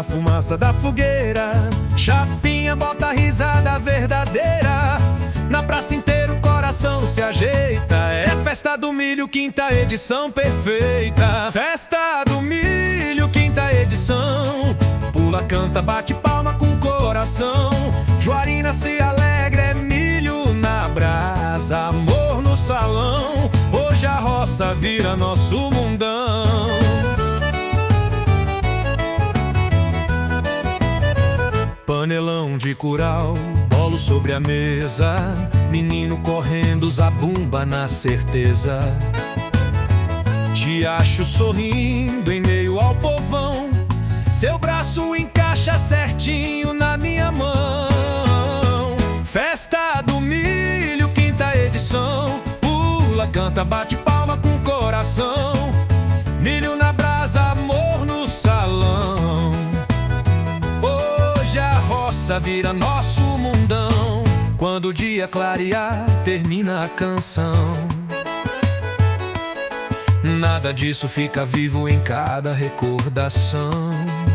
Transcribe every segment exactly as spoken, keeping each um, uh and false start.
na fumaça da fogueira. Chapinha bota a risada verdadeira. Na praça inteira o coração se ajeita. É festa do milho, quinta edição perfeita. Festa do milho, quinta edição. Pula, canta, bate palma com coração. Juarina se alegra, é milho na brasa, amor no salão. Hoje a roça vira nosso mundão. Panelão de curau, bolo sobre a mesa. Menino correndo, zabumba na certeza. Te acho sorrindo em meio ao povão. Seu braço encaixa certinho na minha mão. Festa do milho, quinta edição. Pula, canta, bate palma com coração. Milho na brasa, amor no salão. Hoje a roça vira nosso mundão. Quando o dia clarear, termina a canção. Nada disso fica vivo em cada recordação.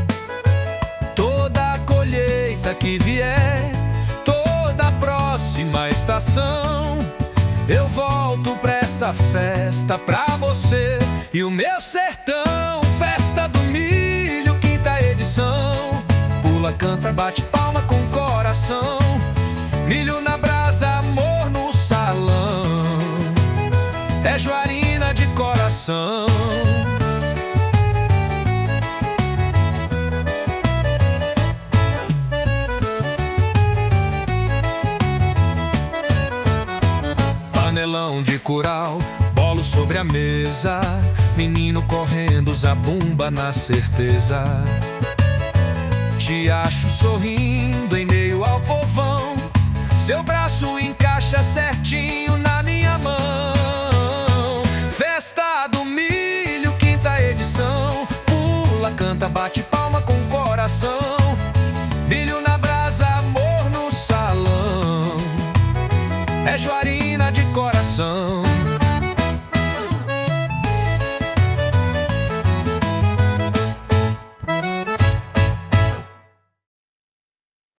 Toda a colheita que vier, toda a próxima estação, eu volto pra essa festa, pra você e o meu sertão. Festa do milho, quinta edição. Pula, canta, bate palma com coração. Milho na brasa, amor no salão. É Juarina de coração. Panelão de curau, bolo sobre a mesa. Menino correndo, zabumba na certeza. Te acho sorrindo em meio ao povão. Seu braço encaixa certinho na minha mão. Festa do milho, quinta edição. Pula, canta, bate palma com coração. Milho na brasa, amor no salão. É Juarina de coração.